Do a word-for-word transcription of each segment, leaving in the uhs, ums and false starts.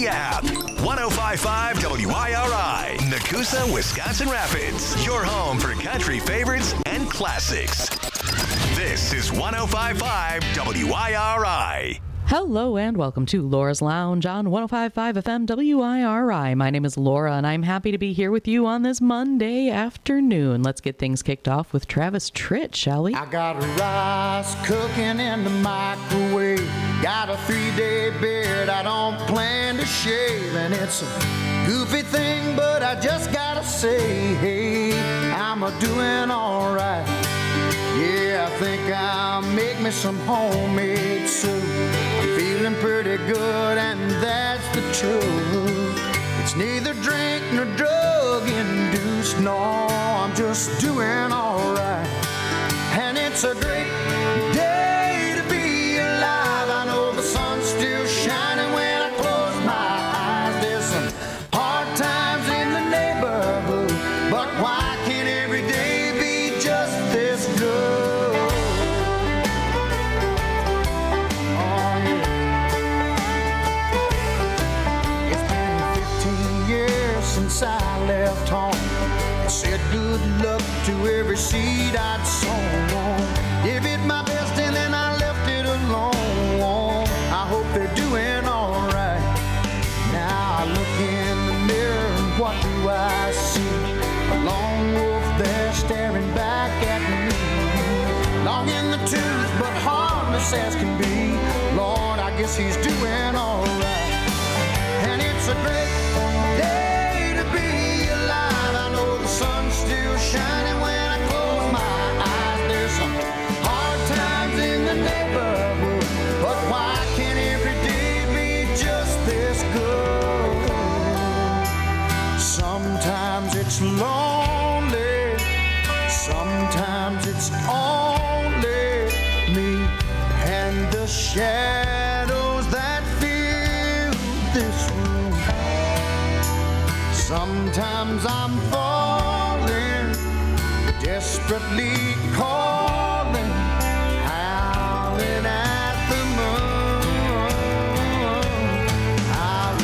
the app. one oh five point five W I R I, Nakusa, Wisconsin Rapids. Your home for country favorites and classics. This is one oh five point five W I R I. Hello and welcome to Laura's Lounge on one oh five point five F M W I R I. My name is Laura and I'm happy to be here with you on this Monday afternoon. Let's get things kicked off with Travis Tritt, shall we? I got rice cooking in the microwave. Got a three-day beard I don't plan to shave. And it's a goofy thing, but I just gotta say, hey, I'm a doing all right. Yeah, I think I'll make me some homemade soup. I'm feeling pretty good, and that's the truth. It's neither drink nor drug induced. No, I'm just doing all right. And it's a great day to be alive. I know the sun's still shining when I close my eyes. There's some hard times in the neighborhood, but why can't every day be just this good? Since I left home, I said good luck to every seed I'd sown. Gave it my best and then I left it alone. I hope they're doing all right. Now I look in the mirror and what do I see? A lone wolf there staring back at me. Long in the tooth but harmless as can be. Lord, I guess he's doing all right. And it's a great day be alive. I know the sun's still shining when I close my eyes. There's some hard times in the neighborhood, but why can't every day be just this good? Sometimes it's lonely, sometimes it's only me and the shadows that fill this room. Sometimes I'm falling, desperately calling, howling at the moon. I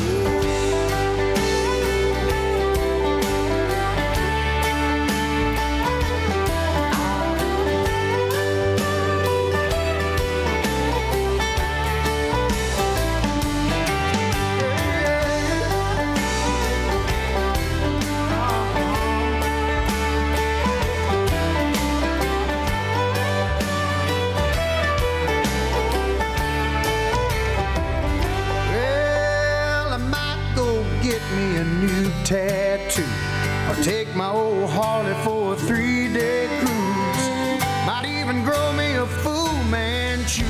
tattoo, or take my old Harley for a three-day cruise. Might even grow me a Fu Manchu.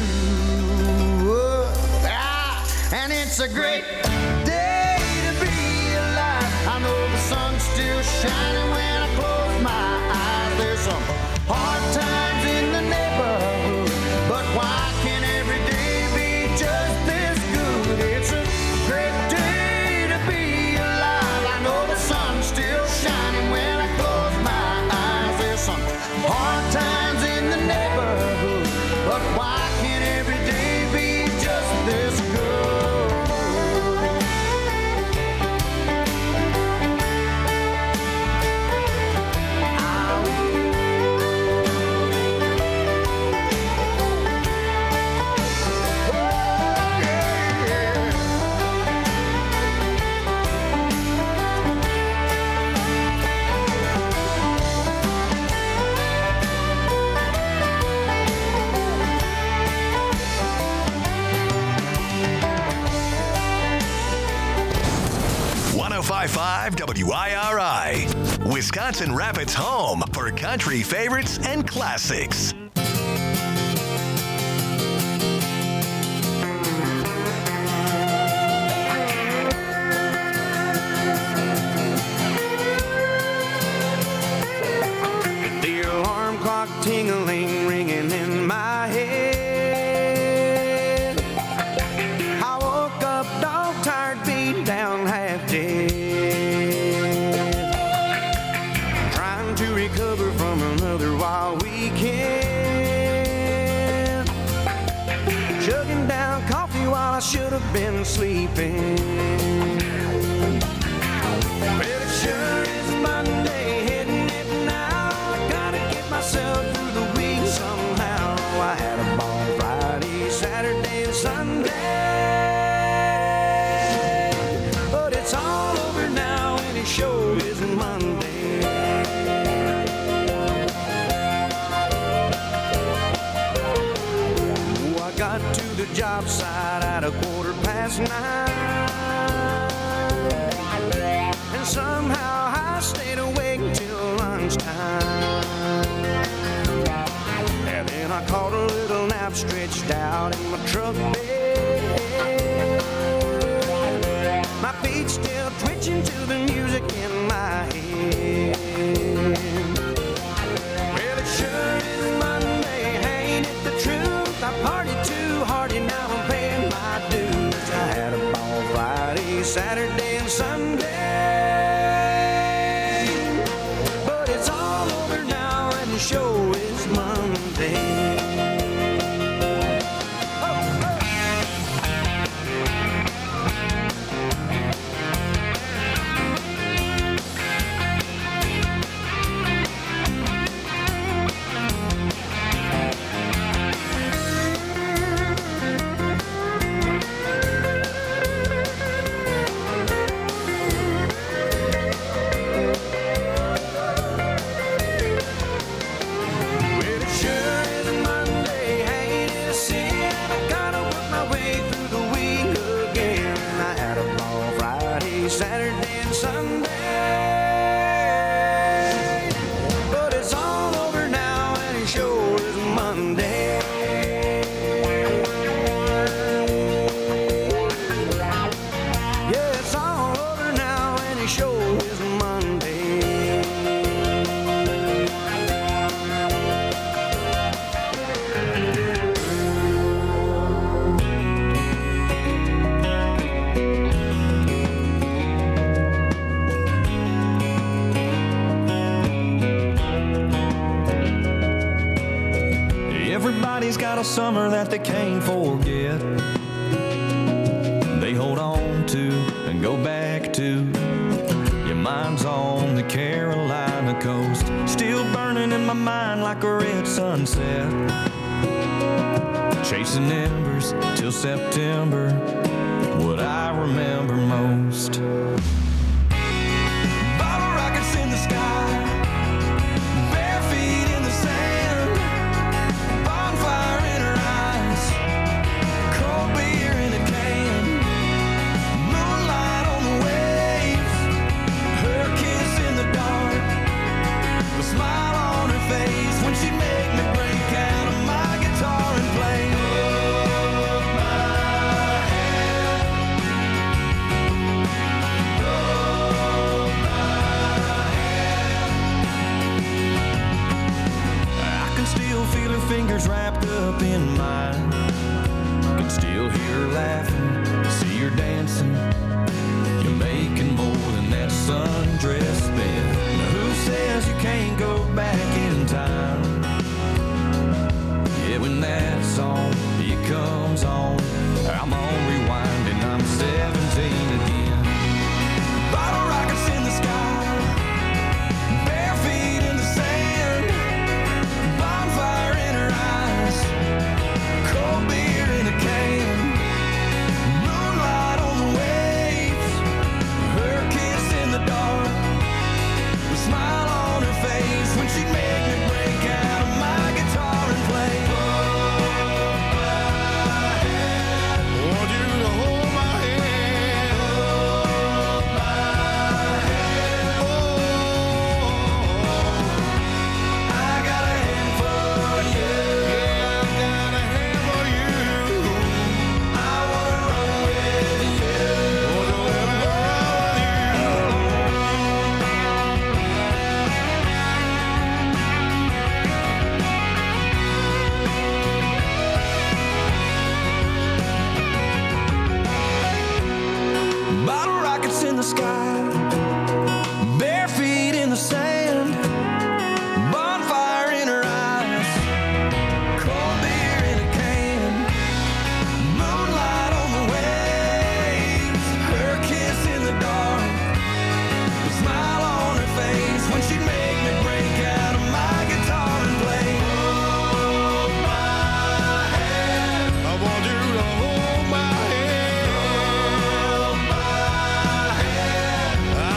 Ah, and it's a great day to be alive. I know the sun's still shining when I close my eyes. There's some hard times in the neighborhood, but why can't every day be just this good? It's a great day. Still shining when I close my eyes. There's some hard times in the neighborhood, but why can't every day be just this good? one oh five point five W I R I, Wisconsin Rapids' home for country favorites and classics. The alarm clock tingling, ringing in my head. I woke up dog tired, beat down, half dead. Trying to recover from another wild weekend. Chugging down coffee while I should have been sleeping. job site at a quarter past nine. And somehow I stayed awake till lunchtime. And then I caught a little nap stretched out in my truck bed. My feet still twitching to the music in my head. Well, it sure is Monday, ain't it the truth? I partied too hard and now I'm paying my dues. I had a ball Friday, Saturday, and Sunday. But it's all over now and the show is Monday. Saturday and Sunday, but it's all over now and it sure is Monday. Yeah, it's all over now and it sure is Monday. Everybody's got a summer that they can't forget. They hold on to and go back to. Your mind's on the Carolina coast, still burning in my mind like a red sunset. Chasing embers till September, what I remember most. Bottle rockets in the sky, bare feet in the sand, bonfire in her eyes, cold beer in a can, moonlight on the waves, her kiss in the dark, the smile on her face when she'd make me break out of my guitar and play. Hold my hand, hold my hand. I can still feel her fingers wrapped up in mine. Can still hear her laughing, see her dancing. You're making more than that sundress spent. Now who says you can't go back in time? Yeah, when that song, it comes on, I'm on rewind and I'm seventeen again. Bottle rockets in the sky, bare feet in the sand, bonfire in her eyes, cold beer in a can, moonlight on the waves, her kiss in the dark, the smile on her face when she'd make me break out of my guitar and play. Want you to hold my hand. Hold my hand. Oh, I got a hand for you. yeah, I got a hand for you. I wanna run with you. Want to let me Bottle rockets in the sky, bare feet in the sand, bonfire in her eyes, cold beer in a can, moonlight on the waves, her kiss in the dark, the smile on her face when she'd make me break out of my guitar and play. Hold my hand, I want you to hold my hand. hold my hand. I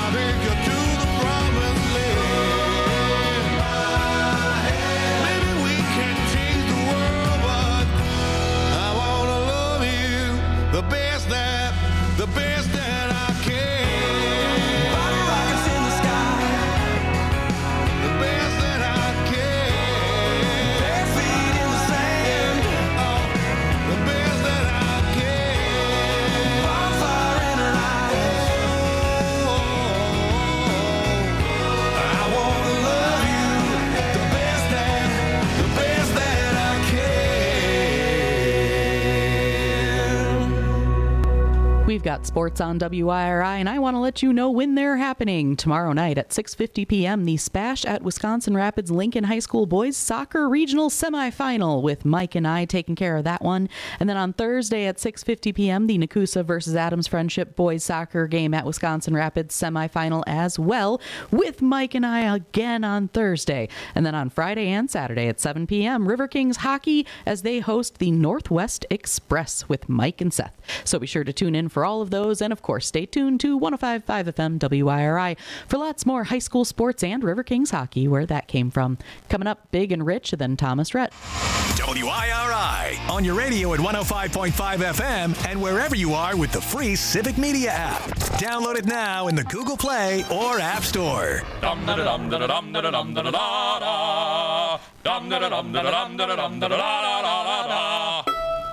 got sports on W I R I, and I want to let you know when they're happening. Tomorrow night at six fifty p.m., the Spash at Wisconsin Rapids Lincoln High School Boys Soccer Regional Semifinal, with Mike and I taking care of that one. And then on Thursday at six fifty p.m., the Nakusa versus Adams Friendship Boys Soccer game at Wisconsin Rapids Semifinal as well, with Mike and I again on Thursday. And then on Friday and Saturday at seven p.m., River Kings Hockey as they host the Northwest Express with Mike and Seth. So be sure to tune in for all of those, and of course stay tuned to one oh five point five F M W I R I for lots more high school sports and River Kings hockey, where that came from. Coming up, Big and Rich, then Thomas Rhett. W I R I on your radio at one oh five point five F M and wherever you are with the free Civic Media app. Download it now in the Google Play or App Store. Dum da dum da dum da dum da da da. Dum da dum da dum da dum da da da da.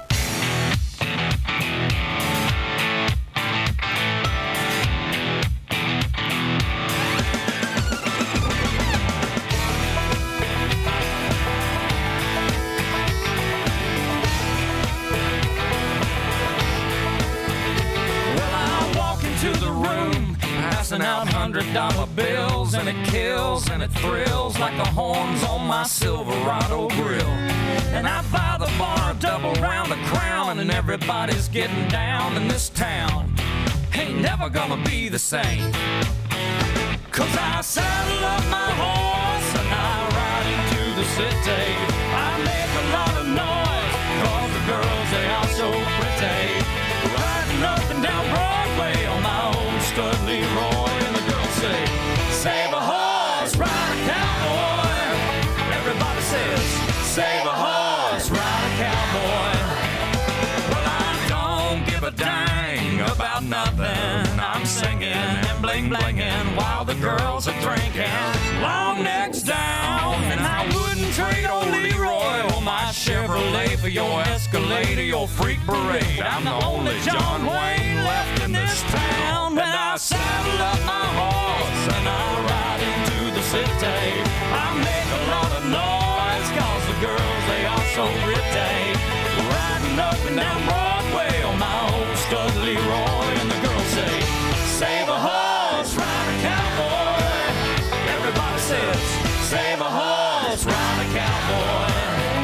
Passing out hundred dollar bills, and it kills and it thrills like the horns on my Silverado grill. And I buy the bar double round the crown, and everybody's getting down in this town. Ain't never gonna be the same, 'cause I saddle up my horse and I ride into the city. I make a lot of noise 'cause the girls, they are so pretty. Riding up and down Broadway on my old stud Leroy, and the girls say, save a horse, ride a cowboy. Everybody says, save a horse, ride a cowboy. Well, I don't give a dang about nothing. I'm singing and bling blinging while the girls are drinking. Long necks down, and I wouldn't trade old Leroy or my Chevrolet for your Escalade or your freak parade. I'm the only John Wayne left in this town. And I saddle up my horse and I ride into the city. I make a lot of noise 'cause the girls, they are so pretty. Riding up and down Broadway on my old stud Leroy, and the girls say, save a horse, ride a cowboy. Everybody says, save a horse, ride a cowboy.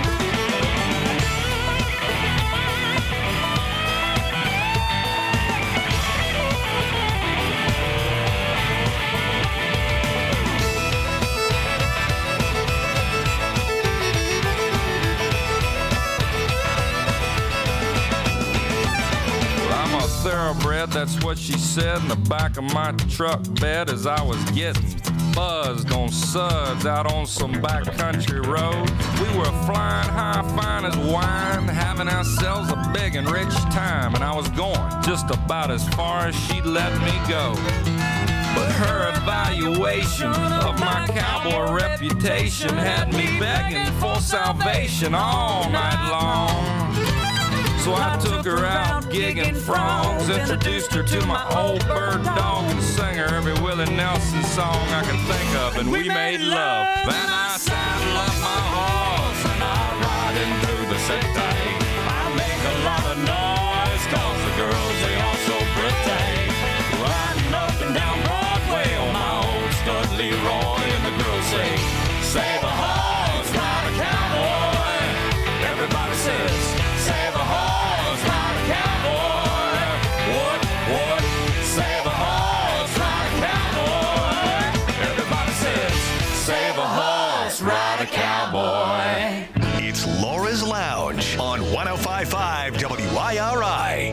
Thoroughbred, that's what she said in the back of my truck bed as I was getting buzzed on suds out on some backcountry road. We were flying high, fine as wine, having ourselves a big and rich time, and I was going just about as far as she'd let me go. But her evaluation of my cowboy reputation had me begging for salvation all night long. So I took her out gigging frogs, introduced her to my old bird dog, and sang her every Willie Nelson song I can think of, and we made love. Then I saddle up my horse and I ride in through the city. I make a lot of noise 'cause the girls, they are so pretty. Riding up and down Broadway on my old stud Leroy, and the girls say, save a horse, ride a cowboy. Everybody says, save a horse, ride a cowboy. What, what? Save a horse, ride a cowboy. Everybody says, save a horse, ride a cowboy. It's Laura's Lounge on one oh five point five W I R I.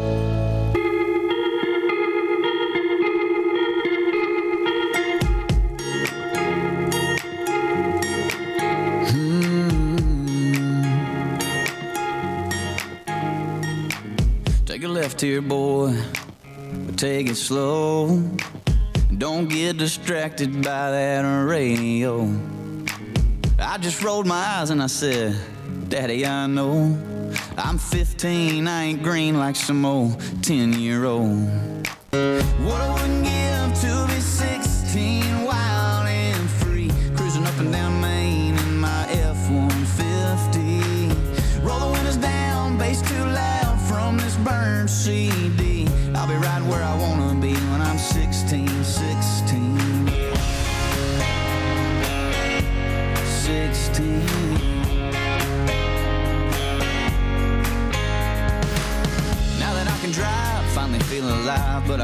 Take a left here, boy, but take it slow. Don't get distracted by that radio. I just rolled my eyes and I said, Daddy, I know I'm fifteen, I ain't green like some old ten-year-old. What I wouldn't give to be sixteen, wild and free, cruising up and down Main in my F one fifty. Roll the windows down, bass too loud from this burned C D. I'll be riding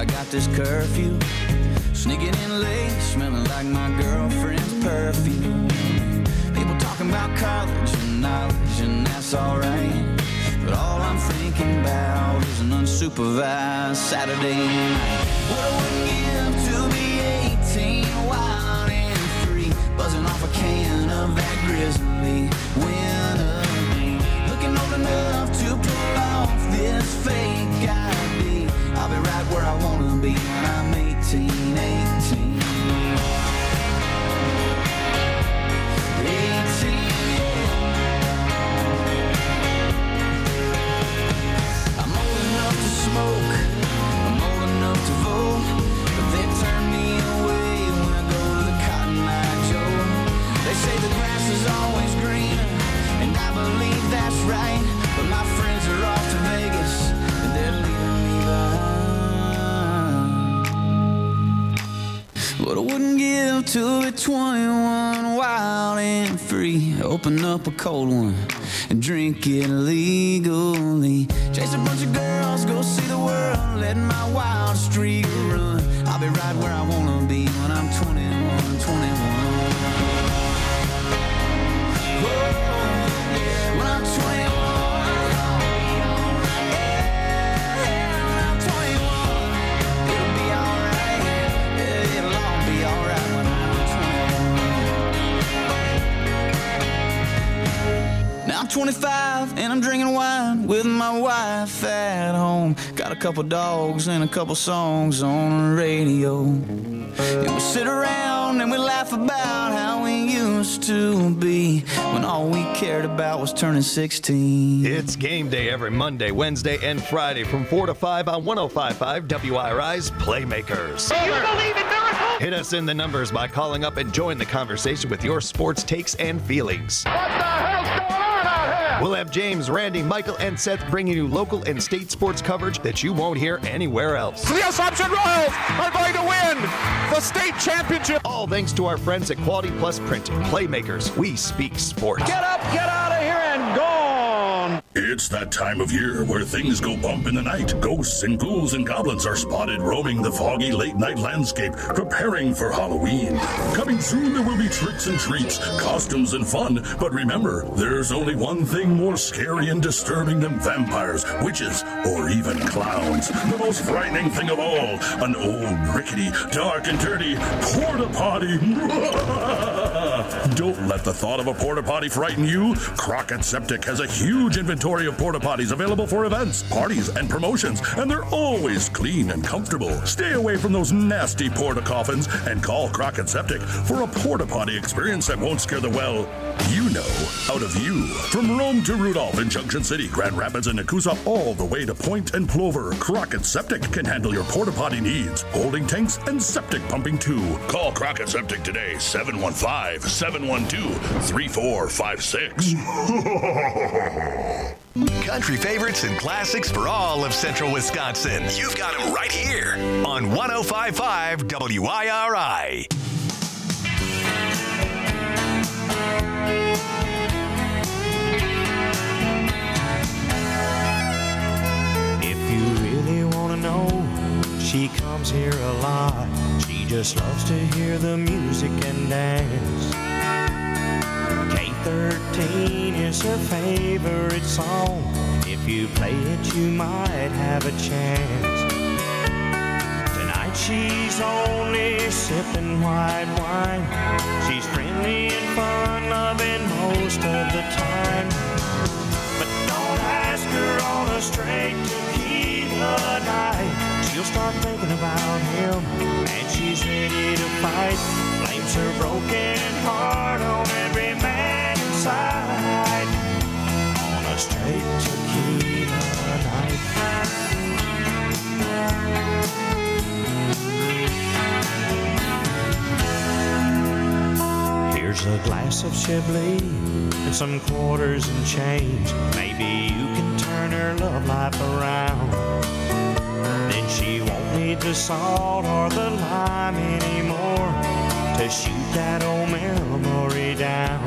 got this curfew. Sneaking in late, smelling like my girlfriend's perfume. People talking about college and knowledge, and that's alright. But all I'm thinking about is an unsupervised Saturday night. What I wouldn't give to be eighteen, wild and free, buzzing off a can of that grizzly winter. Looking old enough to pull off this fake I D. I'll be right where I wanna be when I'm eighteen, eighteen. eighteen. I'm old enough to smoke, I'm old enough to vote, but they turn me away when I go to the Cotton Eye Joe. They say the grass is always greener, and I believe that's right, but my friends are off to Vegas, and they're leaving me behind. What I wouldn't give to be twenty-one, wild and free. Open up a cold one and drink it legally. Chase a bunch of girls, go see the world, let my wild streak run. I'll be right where I wanna be when I'm twenty-one, twenty-one. Whoa, when I'm twenty-one, yeah, when I'm twenty-one, it'll be alright, yeah, it'll all be alright when I'm twenty-one. Now I'm twenty-five and I'm drinking wine with my wife at home. Got a couple dogs and a couple songs on the radio. And we sit around and we laugh about how we used to be when all we cared about was turning sixteen. It's game day every Monday, Wednesday, and Friday from four to five on one oh five point five W I R I's Playmakers. Do you believe in miracles? Hit us in the numbers by calling up and join the conversation with your sports takes and feelings. What the hell's going on out here? We'll have James, Randy, Michael, and Seth bringing you local and state sports coverage that you won't hear anywhere else. The Assumption Royals are going to win the state championship. All thanks to our friends at Quality Plus Printing. Playmakers, we speak sports. Get up, get out of here, and gone. It's that time of year where things go bump in the night. Ghosts and ghouls and goblins are spotted roaming the foggy late-night landscape, preparing for Halloween. Coming soon, there will be tricks and treats, costumes and fun. But remember, there's only one thing more scary and disturbing than vampires, witches, or even clowns. The most frightening thing of all, an old, rickety, dark and dirty porta-potty. Don't let the thought of a porta-potty frighten you. Crockett Septic has a huge inventory of porta-potties available for events, parties, and promotions, and they're always clean and comfortable. Stay away from those nasty porta-coffins and call Crockett Septic for a porta-potty experience that won't scare the, well, you know, out of you. From Rome to Rudolph in Junction City, Grand Rapids, and Nakusa, all the way to Point and Plover, Crockett Septic can handle your porta-potty needs, holding tanks and septic pumping too. Call Crockett Septic today, seven one five, seven one two, three four five six. Country favorites and classics for all of central Wisconsin. You've got them right here on one oh five point five W I R I. If you really want to know, she comes here a lot. She just loves to hear the music and dance. K thirteen is her favorite song. If you play it, you might have a chance. Tonight she's only sipping white wine. She's friendly and fun-loving most of the time. But don't ask her on a straight tequila night. She'll start thinking about him, and she's ready to fight. Blames her broken heart on every man inside. On a straight tequila night. Here's a glass of Chablis and some quarters and change. Maybe you can turn her love life around. Then she won't need the salt or the lime anymore to shoot that old memory down.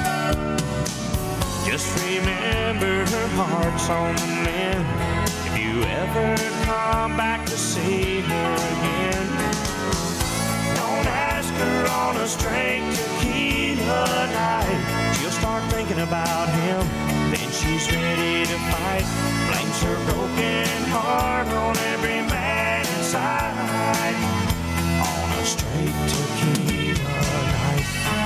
Just remember her heart's on the mend. If you you ever come back to see her again. Don't ask her on a straight tequila night. She'll start thinking about him, then she's ready to fight. Blames her broken heart on every man inside. On a straight tequila night.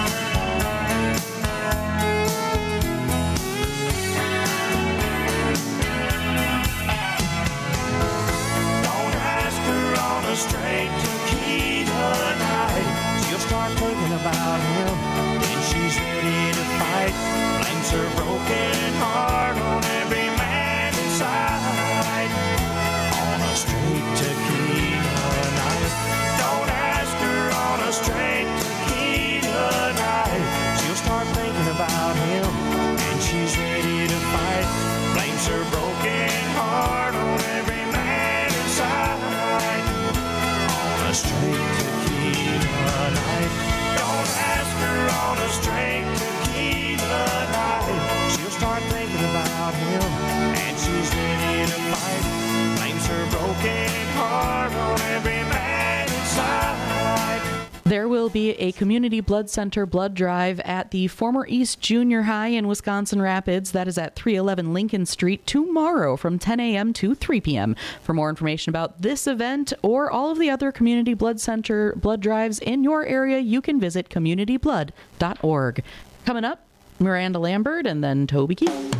Don't ask her on a straight tequila night. She'll start thinking about him, then she's ready to fight. Blames her broken heart on every man inside. On a straight tequila night. Don't ask her on a straight tequila night. She'll start thinking about him, and she's ready to fight. Blames her broken heart on every man inside. On a straight tequila night. Don't ask her on a straight tequila night. She'll start thinking about him, and she's ready to fight. Blames her broken heart on every man inside. There will be a community blood center blood drive at the former East Junior High in Wisconsin Rapids. That is at three eleven Lincoln Street tomorrow from ten a.m. to three p.m. For more information about this event or all of the other community blood center blood drives in your area, you can visit community blood dot org. Coming up, Miranda Lambert and then Toby Keith.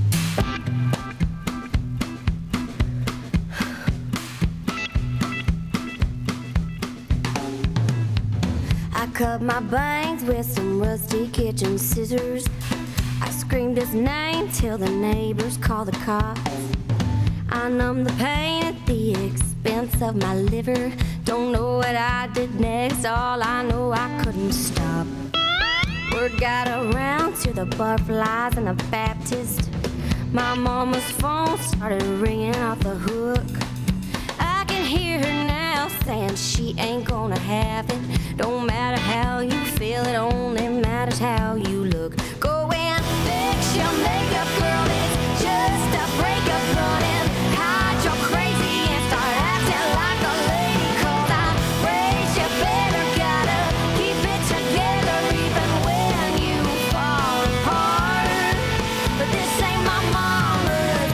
I cut my bangs with some rusty kitchen scissors. I screamed his name till the neighbors called the cops. I numbed the pain at the expense of my liver. Don't know what I did next, all I know I couldn't stop. Word got around to the butterflies and the Baptist. My mama's phone started ringing off the hook. I can hear her now saying she ain't gonna have it. Don't matter how you feel, it only matters how you look. Go and fix your makeup, girl, it's just a breakup. Run and hide your crazy and start acting like a lady. Cause I raised you better, gotta keep it together even when you fall apart. But this ain't my mama's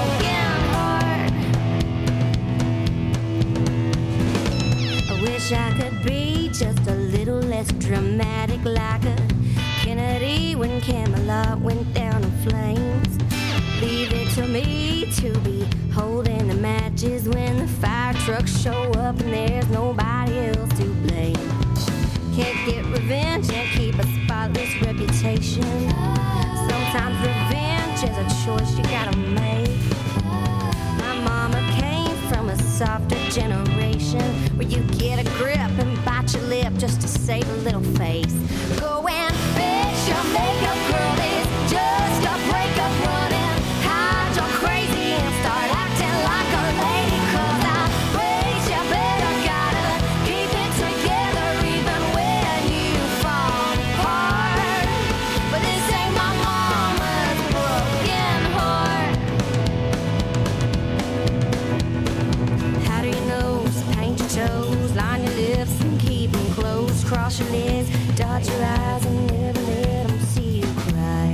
broken heart. I wish I could be just a little less dramatic, like a Kennedy when Camelot went down in flames. Leave it to me to be holding the matches when the fire trucks show up and there's nobody else to blame. Can't get revenge and keep a spotless reputation. Sometimes revenge is a choice you gotta make. My mama came from a softer generation where you get a grip and bite your lip just to save a little face. Go and fix your makeup, girl, it's just a breakup. Run and hide your crazy and start acting like a lady. Cause I raised you better, gotta keep it together even when you fall apart. But this ain't my mama's broken heart. How do you know? Paint your toes, line your lips and keep them closed. Cross your legs, dot your eyes and never let them see you cry.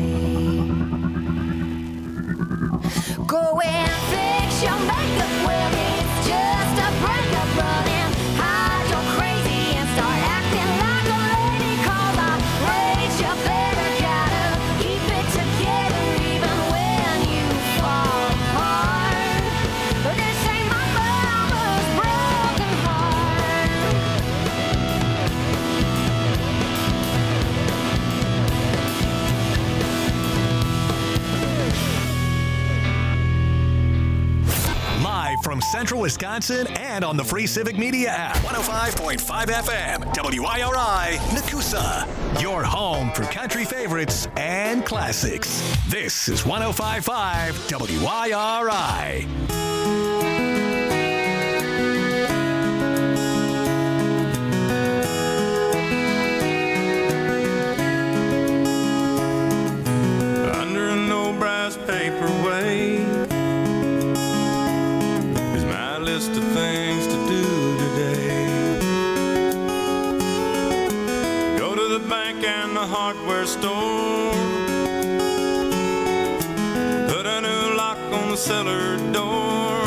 Go and fix your makeup, well it's just a breakup. Run and hide your crazy and start acting like a lady. Cause I raised you better, gotta keep it together even when you fall apart. But this ain't my mama's broken heart. Live from Central Wisconsin and on the free Civic Media app. one oh five point five F M, W I R I, Nakusa. Your home for country favorites and classics. This is one oh five point five W I R I. Under an old brass paperweight, hardware store. Put a new lock on the cellar door.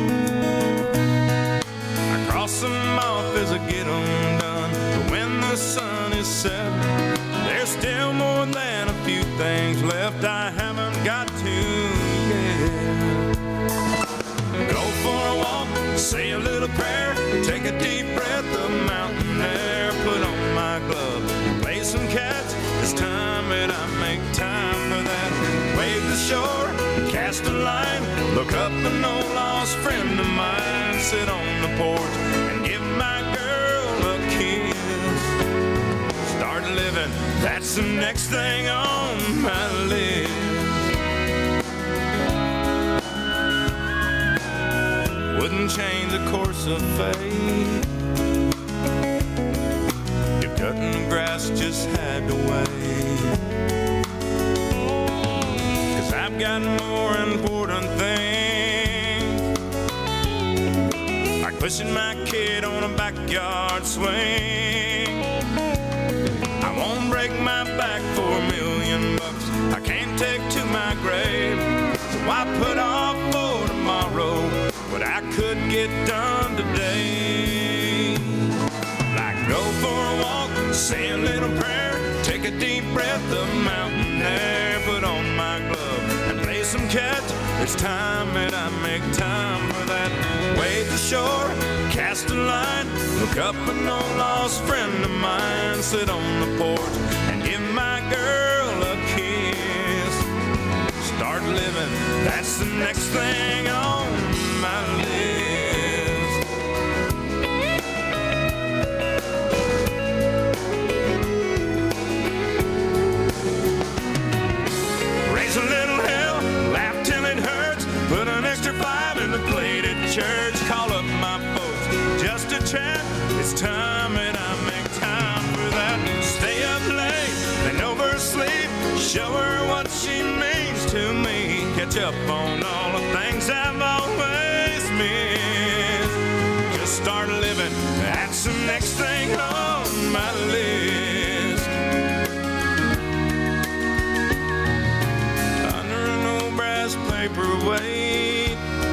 I cross them off as I get them done. But when the sun is set, there's still more than a few things left I haven't got to yet. Go for a walk, say a little prayer, take a deep breath of mountain air, put on my glove, play some catch. It's time that I make time for that. Wave the shore, cast a line, look up an old lost friend of mine, sit on the porch and give my girl a kiss. Start living, that's the next thing on my list. Wouldn't change the course of fate. If cutting the grass just had to wait. Cause I've got more important things, like pushing my kid on a backyard swing. I won't break my back for a million bucks I can't take to my grave. So I put off for tomorrow what I could get done today. Like go for a walk, say a little prayer, take a deep breath of mountain air, put on my glove and play some catch. It's time that I make time for that. Wave the shore, cast a line, look up an old lost friend of mine, sit on the porch and give my girl a kiss. Start living, that's the next thing on my list. Raise a little hell, laugh till it hurts, put an extra five in the plate at church, call up my folks just to chat. It's time that I make time for that. Stay up late and oversleep, show her what she means to me, catch up on all the things I've always missed. Just start living, that's the next thing on my list. Under an old brass paperweight,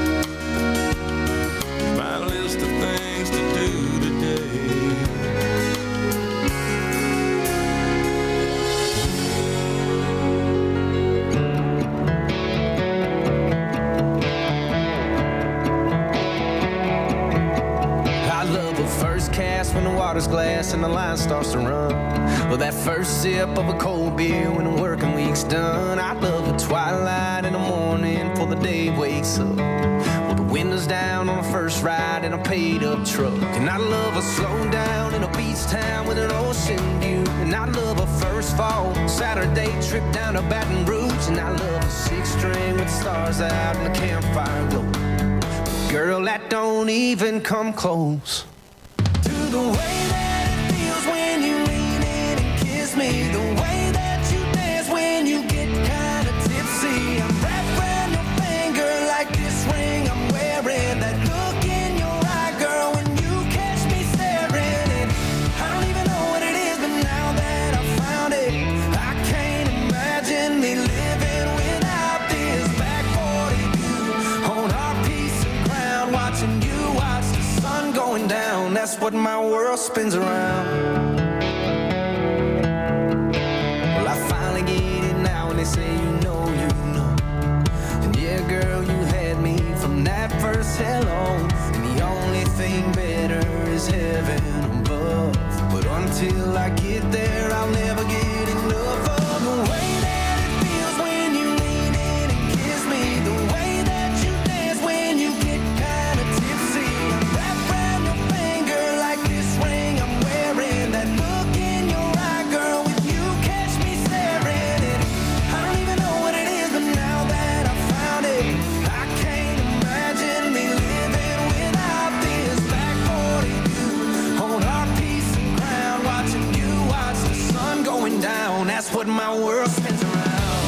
my list of things to do today. When the water's glass and the line starts to run, well, that first sip of a cold beer when the working week's done. I love the twilight in the morning before the day wakes up, with the windows down on the first ride in a paid up truck. And I love a slow down in a beach town with an ocean view. And I love a first fall Saturday trip down to Baton Rouge. And I love a six string with the stars out and the campfire glow. But girl, that don't even come close the way that it feels when you lean in and kiss me, the way that you dance when you get kind of tipsy. I'm wrapped around your finger like this ring I'm wearing, that look in your eye, girl, when you catch me staring. And I don't even know what it is, but now that I found it, I can't imagine me living without this. Back forty view on our piece of ground, watching you watch the sun going down. That's what my world spins around. Well, I finally get it now when they say you know, you know. And yeah, girl, you had me from that first hello. And the only thing better is heaven above. But until I get there, I'll never get enough of the way that it feels when you lean in and kiss me, the way that you dance when you get kind of tipsy. I'm wrapped around your finger like this ring I'm wearing, that look in your eye, girl, when you catch me staring. And I don't even know what it is, but now that I found it, I can't imagine me living without this. Back forty view on our piece of ground, watching you watch the sun going down. That's what my world spins around.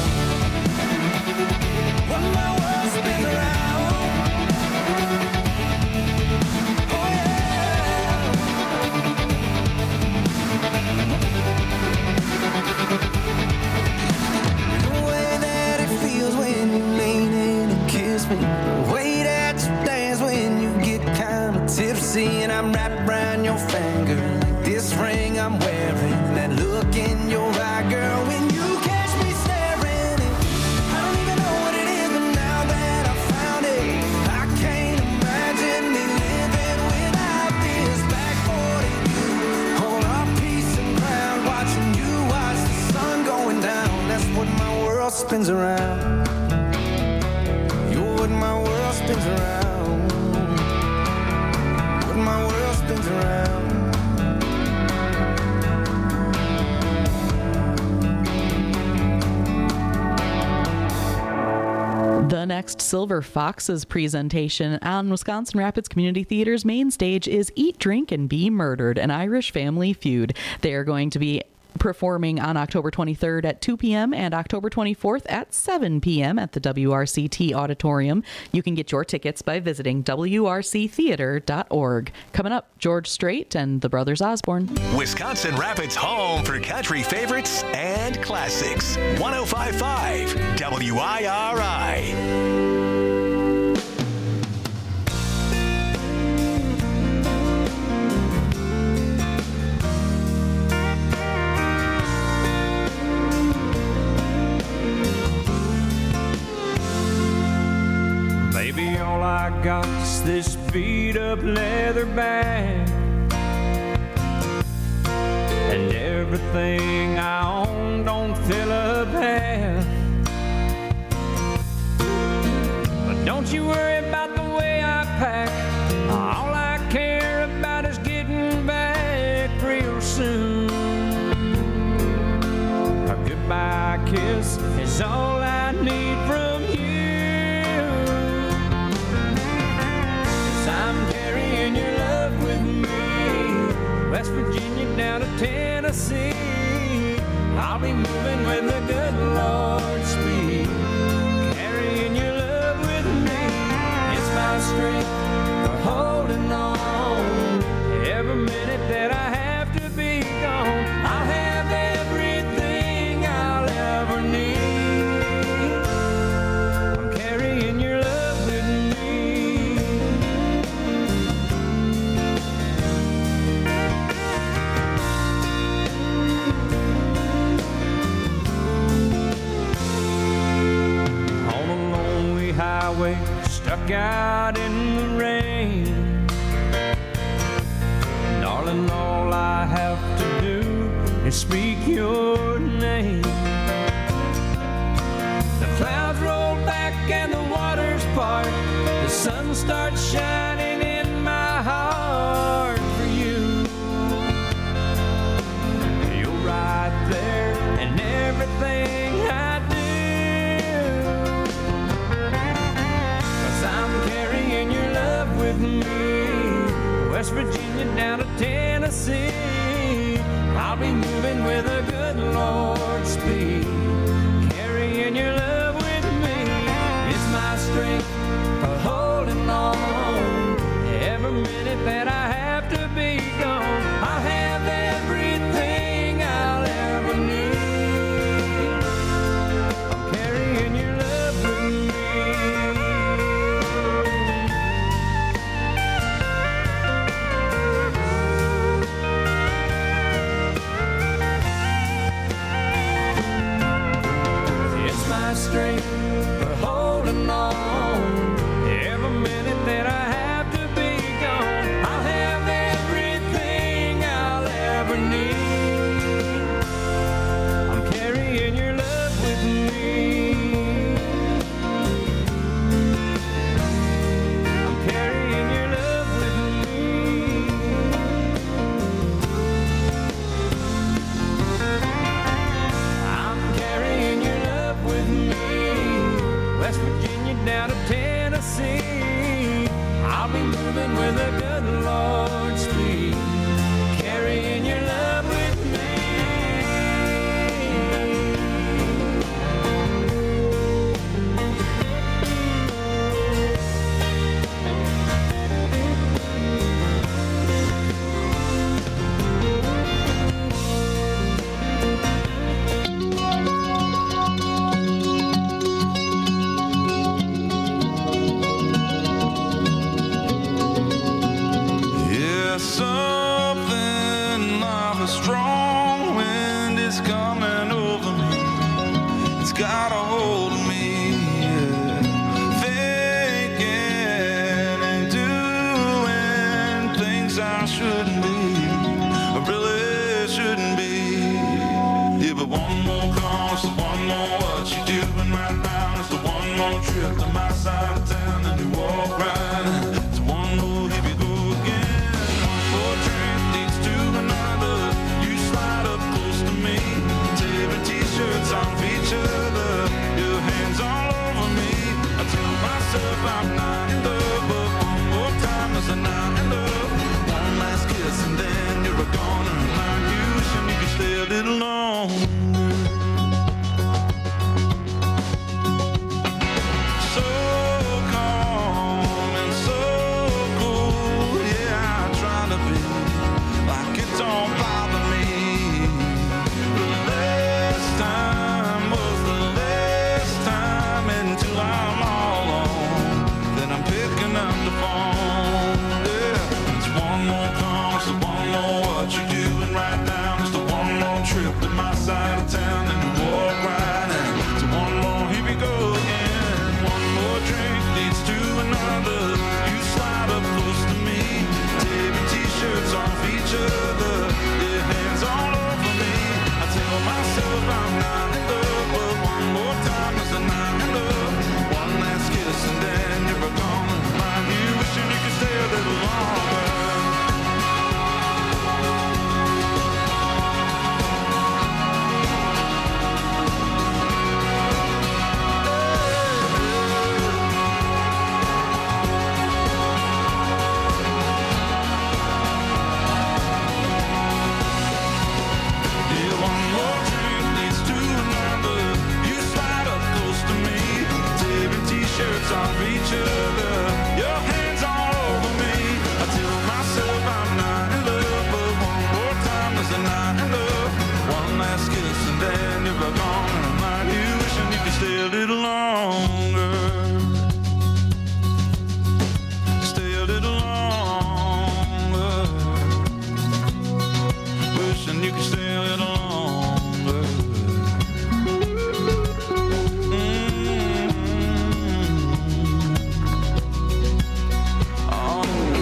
What my world spins around. Oh yeah. on your finger, like this ring I'm wearing, that look in your eye, girl, when you catch me staring. I don't even know what it is, but now that I found it, I can't imagine me living without this. Back forty, hold our peace and ground, watching you watch the sun going down. That's what my world spins around. You're what my world spins around. What my world spins around. The next Silver Foxes presentation on Wisconsin Rapids Community Theater's main stage is Eat, Drink, and Be Murdered, an Irish family feud. They are going to be performing on October twenty-third at two p.m. and October twenty-fourth at seven p.m. at the W R C T Auditorium. You can get your tickets by visiting W R C theater dot org. Coming up, George Strait and the Brothers Osborne. Wisconsin Rapids' home for country favorites and classics. one oh five point five W I R I. Baby, all I got's this beat up leather bag, and everything I own don't fill up half. But don't you worry about the way I pack. All I care about is getting back real soon. A goodbye kiss is all I need from you. I'm carrying your love with me, West Virginia down to Tennessee. I'll be moving with the good Lord's speed. Carrying your love with me, it's my strength for holding on. Every minute that I have to be gone, I'll have everything I'll ever need. I'm carrying your love with me. Highway, stuck out in the rain. Darling, all I have to do is speak your name. The clouds roll back and the waters part. The sun starts shining in my heart for you. You're right there and everything I do. I'm carrying your love with me, West Virginia down to Tennessee. I'll be moving with a good Lord's speed. Carrying your love with me, it's my strength for holding on. Every minute that I have to be gone, I'll have everything I'll ever need. I'm carrying your love with me. strong wind is coming over me. It's got a hold of me, yeah. Thinking and doing things I shouldn't be, I really shouldn't be. Yeah, but one more call, it's the one more what you doing right now. It's the one more trip to my side of town, and you walk right in. It's one more, here we go again. One more drink leads to another. You slide up close to me, tearing t-shirts off each other, your hands all over me. I tell myself I'm not in love, but one more time is a not in love. One last kiss and then you're gone, and I'm wishing you could stay a little longer. So calm and so cool, yeah, I try to be like it don't bother me. The last time was the last time until I'm all alone. Then I'm picking up the phone, yeah. It's one more call, it's the one more what you doing right now. It's the one more trip to my side of town, and you walk right in. It's one more, here we go again. One more drink leads to another. You slide up close to me, tearing t-shirts off each other, your hands all over me. I tell myself I'm not in love, but one more time is a not in love. One last kiss and then you're gone, and I'm you wishing you could stay a little longer. Yeah, one more drink leads to another. You slide up close to me, tearing t-shirts off each other, your hands all over me. I tell myself I'm not in love, but one more time is a not in love. One last kiss and then you're gone, and I'm not you wishing you could stay a little longer. Stay a little longer. Wishing you could stay a little longer. Mm. Oh.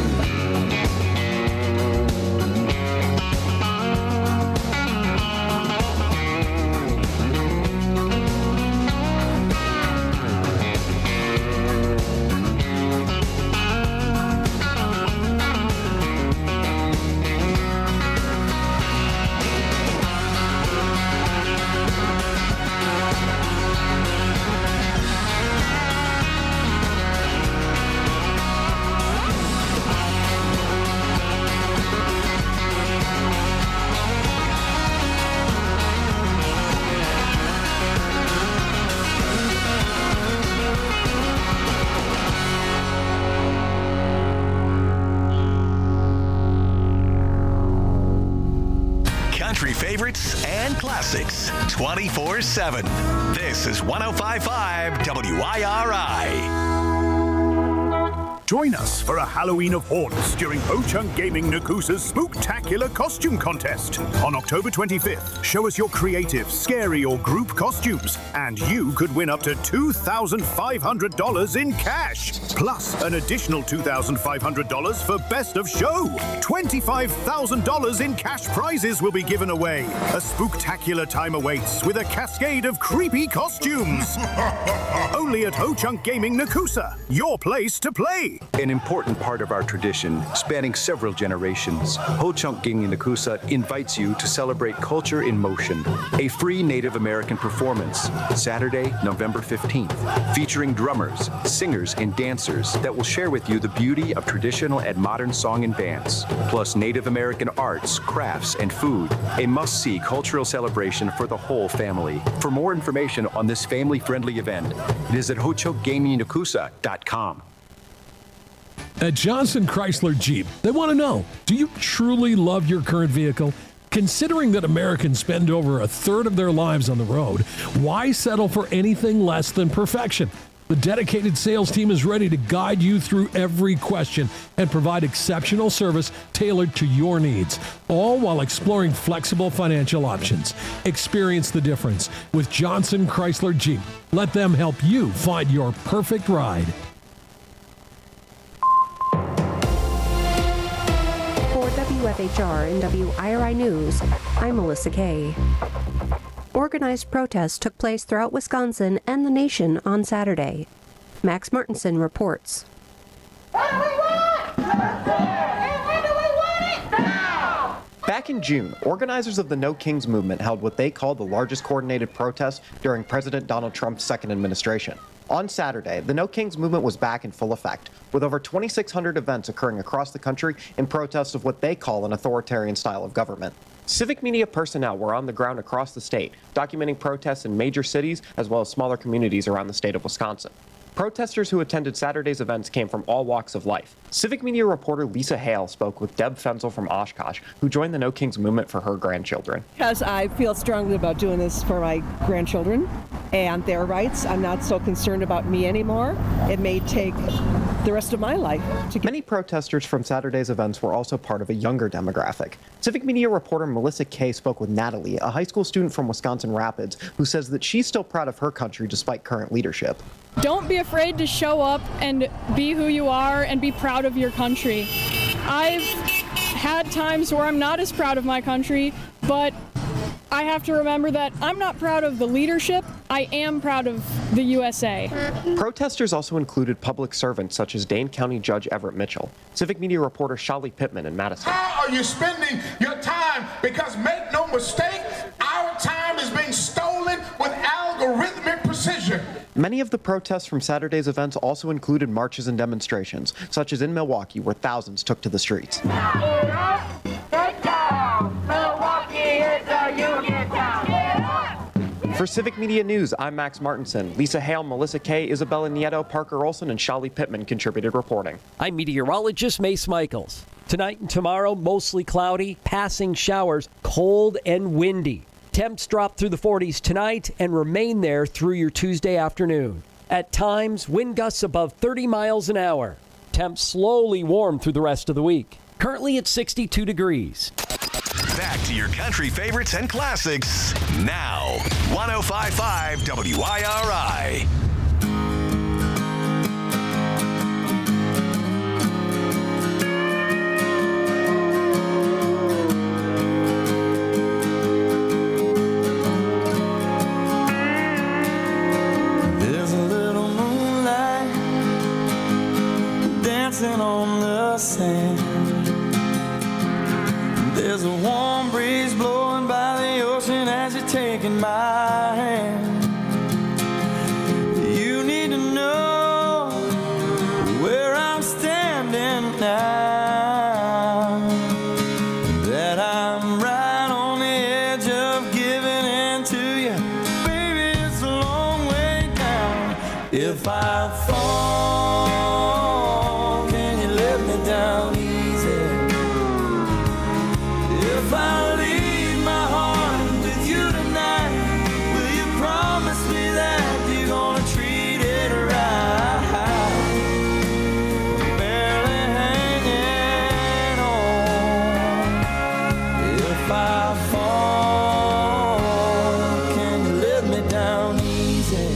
Country favorites and classics twenty-four seven. This is one oh five point five W I R I. Join us for a Halloween of Haunts during Ho-Chunk Gaming Nakusa's Spooktacular Costume Contest. On October twenty-fifth, show us your creative, scary, or group costumes, and you could win up to two thousand five hundred dollars in cash. Plus, an additional two thousand five hundred dollars for Best of Show. twenty-five thousand dollars in cash prizes will be given away. A spooktacular time awaits with a cascade of creepy costumes. Only at Ho-Chunk Gaming Nakusa, your place to play. An important part of our tradition, spanning several generations, Ho-Chunk Gaming Nakusa invites you to celebrate culture in motion. A free Native American performance, Saturday, November fifteenth, featuring drummers, singers, and dancers that will share with you the beauty of traditional and modern song and dance, plus Native American arts, crafts, and food. A must-see cultural celebration for the whole family. For more information on this family-friendly event, visit Ho Chunk Gaming Nakusa dot com. At Johnson Chrysler Jeep, they want to know, do you truly love your current vehicle? Considering that Americans spend over a third of their lives on the road, why settle for anything less than perfection? The dedicated sales team is ready to guide you through every question and provide exceptional service tailored to your needs, all while exploring flexible financial options. Experience the difference with Johnson Chrysler Jeep. Let them help you find your perfect ride. For W F H R and W I R I News, I'm Melissa Kay. Organized protests took place throughout Wisconsin and the nation on Saturday. Max Martinson reports. Back in June, organizers of the No Kings movement held what they called the largest coordinated protest during President Donald Trump's second administration. On Saturday, the No Kings movement was back in full effect, with over twenty-six hundred events occurring across the country in protest of what they call an authoritarian style of government. Civic media personnel were on the ground across the state, documenting protests in major cities as well as smaller communities around the state of Wisconsin. Protesters who attended Saturday's events came from all walks of life. Civic media reporter Lisa Hale spoke with Deb Fenzel from Oshkosh, who joined the No Kings movement for her grandchildren. Because I feel strongly about doing this for my grandchildren and their rights. I'm not so concerned about me anymore. It may take the rest of my life to get... Many protesters from Saturday's events were also part of a younger demographic. Civic media reporter Melissa Kay spoke with Natalie, a high school student from Wisconsin Rapids, who says that she's still proud of her country despite current leadership. Don't be afraid to show up and be who you are and be proud of your country. I've had times where I'm not as proud of my country, but I have to remember that I'm not proud of the leadership. I am proud of the U S A. Protesters also included public servants such as Dane County Judge Everett Mitchell, Civic media reporter Shali Pittman in Madison. How are you spending your time? Because make no mistake, our time is being stolen with algorithmic precision. Many of the protests from Saturday's events also included marches and demonstrations, such as in Milwaukee, where thousands took to the streets. For Civic Media News, I'm Max Martinson. Lisa Hale, Melissa Kay, Isabella Nieto, Parker Olson, and Shali Pittman contributed reporting. I'm meteorologist Mace Michaels. Tonight and tomorrow, mostly cloudy, passing showers, cold and windy. Temps drop through the forties tonight and remain there through your Tuesday afternoon. At times, wind gusts above thirty miles an hour. Temps slowly warm through the rest of the week. Currently at sixty-two degrees. Back to your country favorites and classics now. one oh five point five W I R I. On the sand, there's a warm breeze blowing by the ocean as you're taking my hand. You need to know where I'm standing now, that I'm right on the edge of giving in to you. Baby, it's a long way down. If I fall, down easy. If I leave my heart with you tonight, will you promise me that you're gonna treat it right? Barely hanging on. If I fall, can you let me down easy?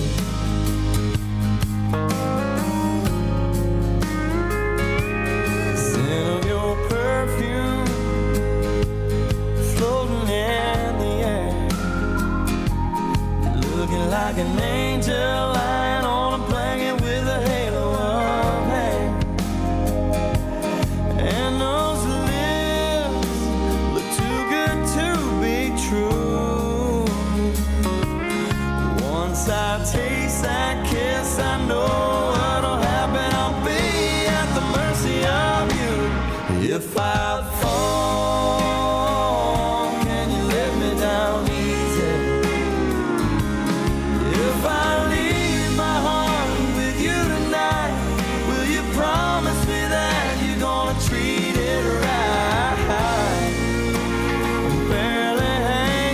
Like an angel lying on a blanket with a halo of hair, and those lips look too good to be true. Once I taste that kiss, I know what'll happen. I'll be at the mercy of you. If I fall, can you let me down easy? If I leave my heart with you tonight, will you promise me that you're gonna treat it right? I'm barely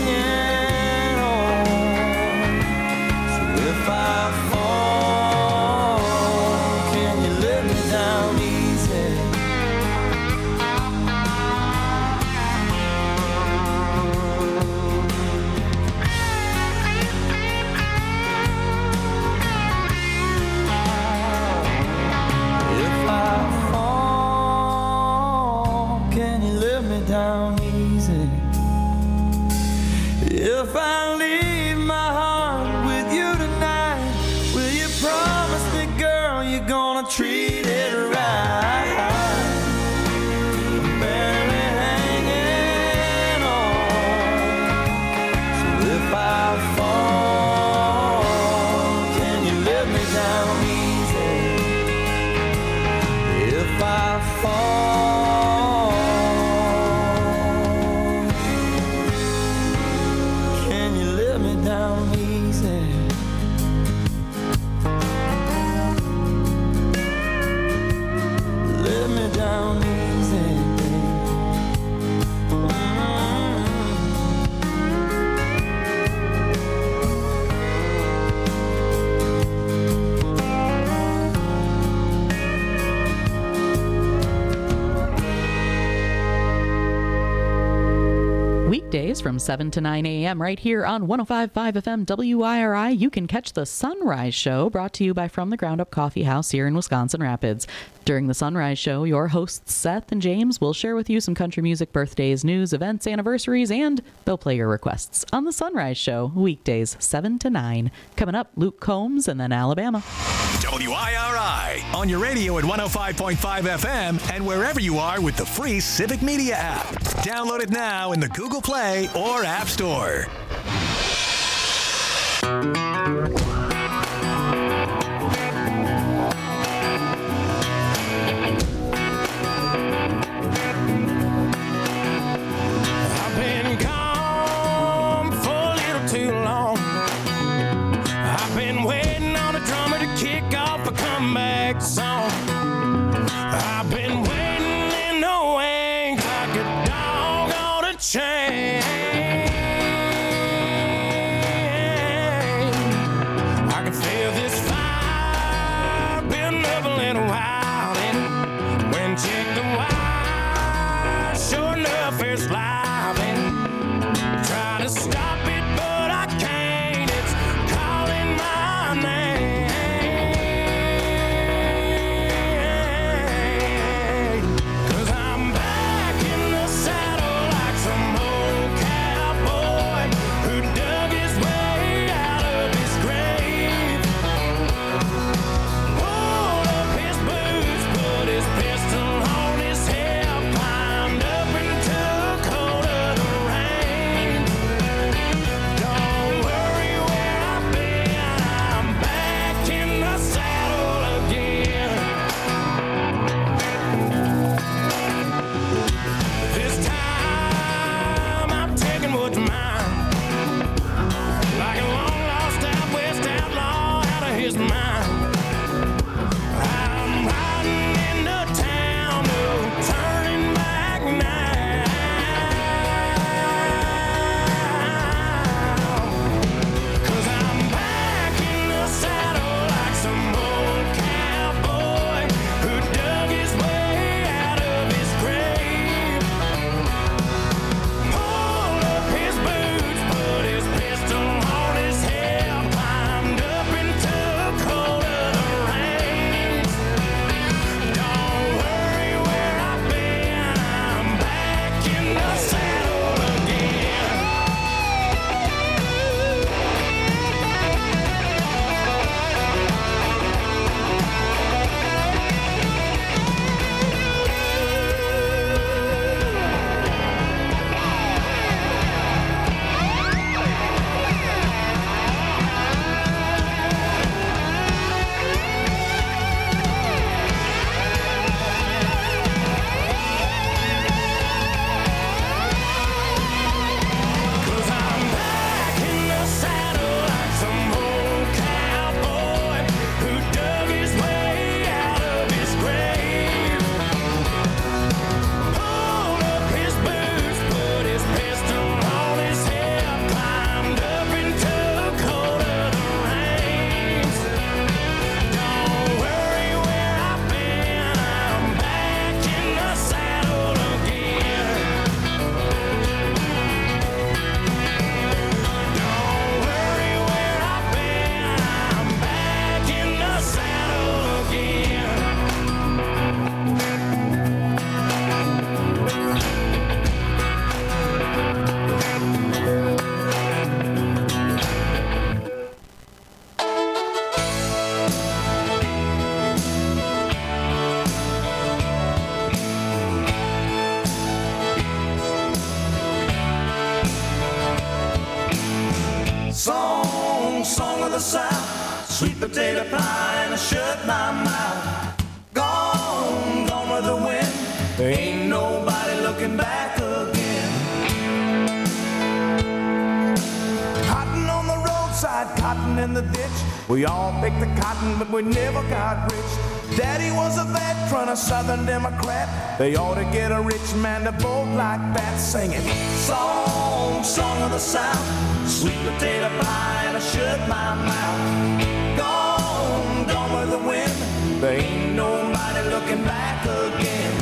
hanging on. So if I fall, If I leave my heart with you tonight, will you promise me, girl, you're gonna treat it right? I'm barely hanging on. So if I fall, can you let me down easy? If I fall, can you let me down easy? Let me down easy, Weekdays from seven to nine a.m. right here on one oh five point five F M W I R I. You can catch the Sunrise Show, brought to you by From the Ground Up Coffee House here in Wisconsin Rapids. During the Sunrise Show, your hosts Seth and James will share with you some country music, birthdays, news, events, anniversaries, and they'll play your requests on the Sunrise Show, weekdays seven to nine. Coming up, Luke Combs and then Alabama. W I R I on your radio at one oh five point five F M and wherever you are with the free Civic Media app. Download it now in the Google Play or App Store. I've been gone for a little too long. I've been waiting on a drummer to kick off a comeback song. I've been waiting in the wings like a dog on a chain. I can feel this fire building up a little while, and when check the wire, sure enough it's live, and try to stop it but I can't. It's calling my name, 'cause I'm back in the saddle like some old cat. the South, sweet potato pie, and I shut my mouth. Gone, gone with the wind, there ain't nobody looking back again. Cotton on the roadside, cotton in the ditch. We all picked the cotton, but we never got rich. Daddy was a veteran, a Southern Democrat. They ought to get a rich man to vote like that, singing song, song of the South, sweet potato pie, and I shut my mouth. Gone, gone with the wind, there ain't nobody looking back again.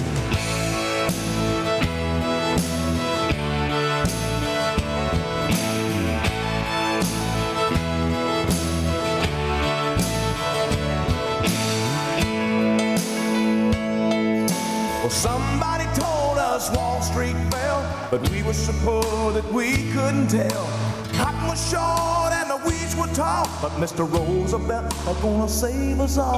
Well, somebody told us Wall Street fell, but we were so poor that we couldn't tell. Cotton was short and the weeds were tall, but Mister Roosevelt is gonna save us all.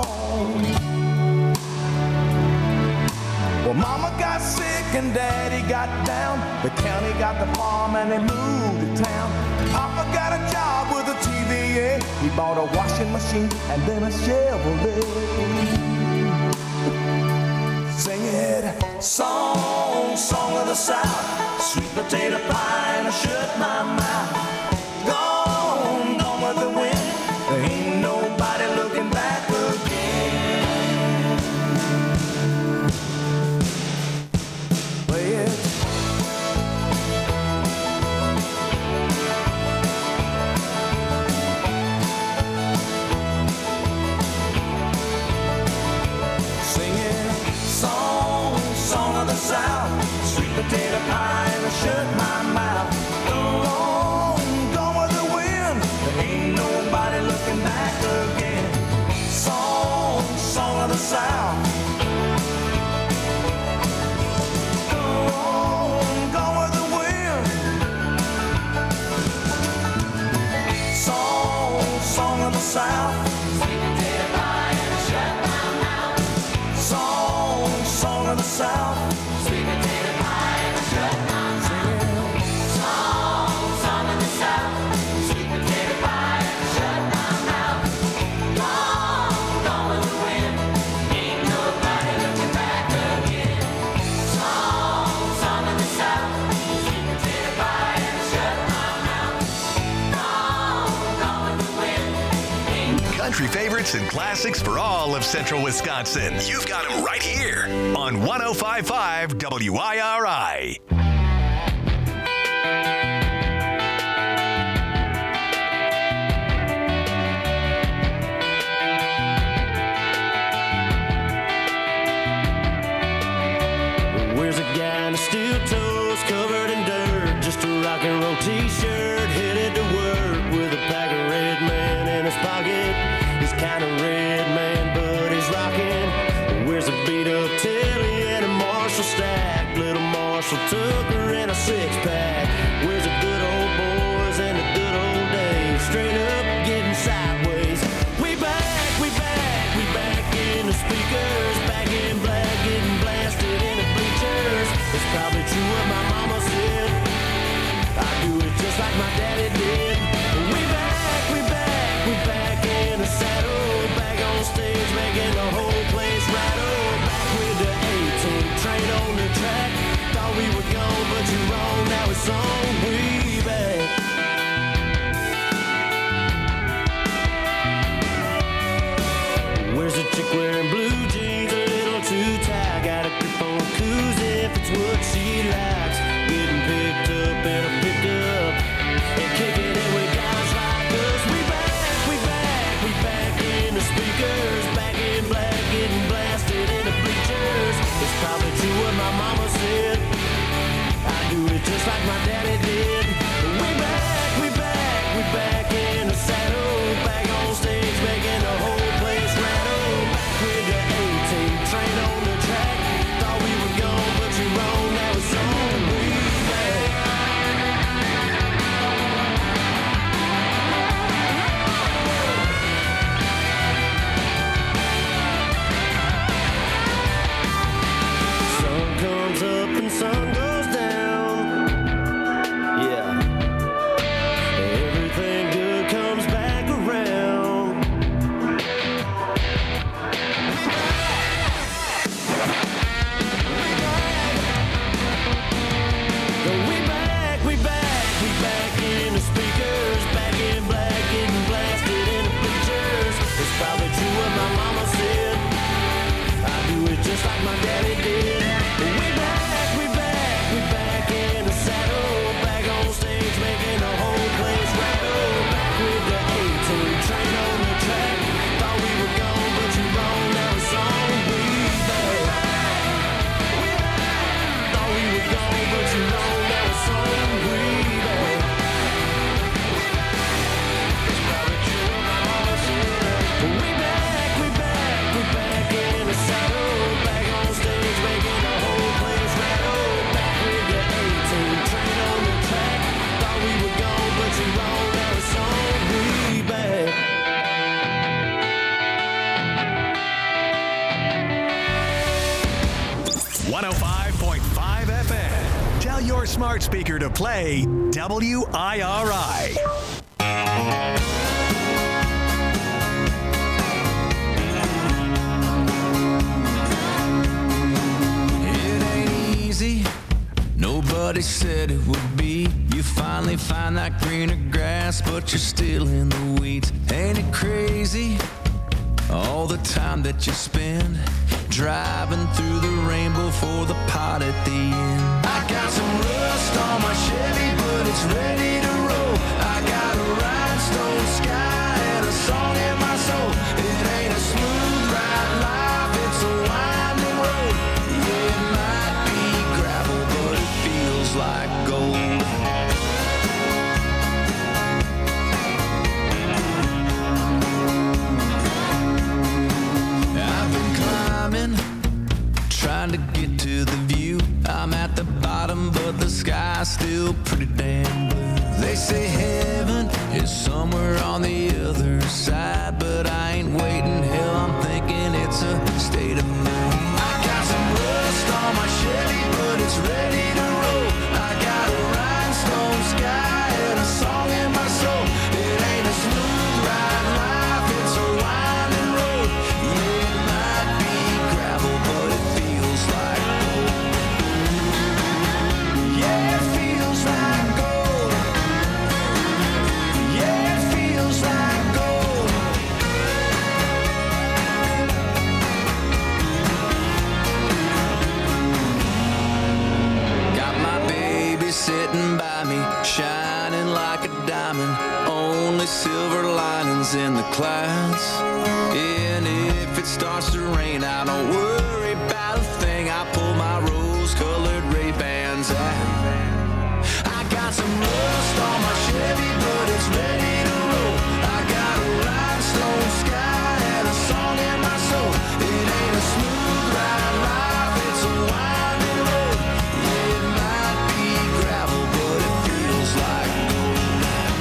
Well, Mama got sick and Daddy got down. The county got the farm and they moved to town. Papa got a job with a T V A. He bought a washing machine and then a Chevrolet. Sing it, song, song of the South, sweet potato pie, and I shut my mouth. Gone, gone with the wind, there ain't nobody looking back again. Play it. South, sweet potato pie, and I shut my mouth. Gone, gone with the wind, there ain't nobody looking back again. Song, song of the South. Gone, gone with the wind. Song, song of the South. Sweet potato pie, and I shut my mouth. Song, song of the South. Country favorites and classics for all of Central Wisconsin. You've got them right here on one oh five point five W I R I. Where's a guy in the steel toes covered in dirt? Just a rock and roll t-shirt, headed to work with a pack of Red Man in his pocket. He's kind of red man, but he's rocking. Where's a beat up Tilly and a Marshall stack? Little Marshall took her in a six pack. Where's the good old boys and the good old days? Straight up getting sideways. We back, we back, we back in the speakers. Back in black, getting blasted in the bleachers. It's probably true what my mama said. I do it just like my daddy did. We back, we back, we back in the saddle. Back on stage, making the whole place rattle. Back with the A-team, train on the track. Thought we were gone, but you're wrong. Now it's on, we back. Where's the chick wearing blue jeans, a little too tight? Got a grip on coos if it's what she likes. Getting picked up in a pickup and kicking it with guys like us. We back, we back, we back in the speakers. Back in black, getting blasted in the bleachers. It's probably true what my mama said. I do it just like my daddy did. We back, we back, we back in the saddle. Back on stage, making the whole place rattle. Back with the A-team, train on the track. Thought we were gone, but you're wrong. Now it's on, we back. Sun comes up and sun goes down. Yeah. smart speaker to play W I R I. Nobody said it would be. You finally find that greener grass, but you're still in the weeds. Ain't it crazy? All the time that you spend driving through the rainbow for the pot at the end. I got some rust on my Chevy, but it's ready to roll. I got a rhinestone sky and a song in my soul. It ain't a smooth ride life, it's a winding road. Yeah, it might be gravel, but it feels like gold. I've been climbing, trying to get to the view. I'm at the bottom, but the sky's still pretty damn blue. They say heaven is somewhere on the other side, but I ain't waiting. Hell, I'm thinking it's a state of mind. I got some rust on my Chevy, but it's ready to roll. I got a rhinestone sky and a song in my soul. It ain't a smooth ride life, it's a winding road. Yeah, it might be gravel, but it feels like gold. Yeah, it feels like gold. Yeah, it feels like gold. Got my baby sitting by me, shining like a diamond. Only silver linings in the clouds. And if it starts to rain, I don't worry about a thing. I pull my rose-colored Ray-Bans out. I got some rust on my Chevy, but it's ready to roll. I got a rhinestone sky and a song in my soul. It ain't a smooth ride life, it's a winding road. Yeah, it might be gravel, but it feels like gold.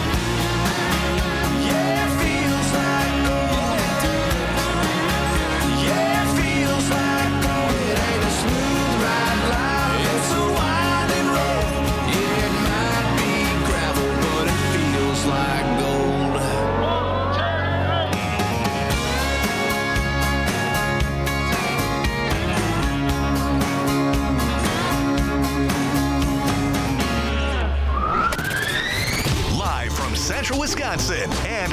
Yeah, it feels like gold. Yeah, it feels like gold. It ain't a smooth ride life, it's a winding road. Yeah, it might be gravel, but it feels like gold. Live from Central Wisconsin and